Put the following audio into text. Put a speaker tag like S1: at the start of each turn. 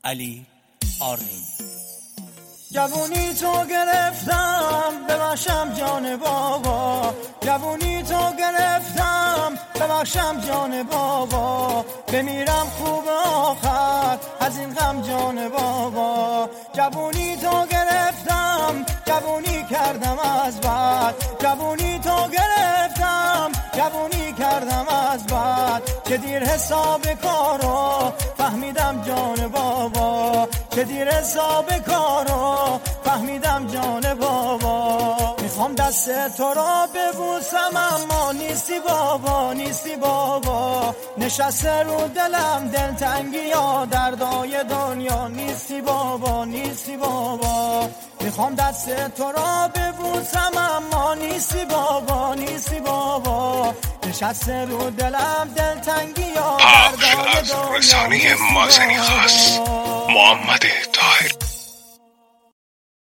S1: علی آرین.
S2: جوونی تو گرفتم ببخشم جان بابا، جوونی تو گرفتم ببخشم جان بابا، بمیرم خوب آخر از این غم جان بابا. جوونی تو گرفتم جوونی کردم از بد، جوونی تو گرفتم جوونی کردم از بد، چه دیر حساب کارو فهمیدم جان بابا، چه دیر حساب کارو فهمیدم جان بابا. میخوام دست تو را ببوسم اما نیستی بابا، نیستی بابا، نشسته رو دلم دلتنگی یا دردای دنیا، نیستی بابا، نیستی بابا. میخوام دست تو را ببوسم اما نیستی بابا، نیستی بابا، نشسته رو دلم دلتنگی یا دردای دنیا،
S3: رسانه مازنی خاص محمد طاهر.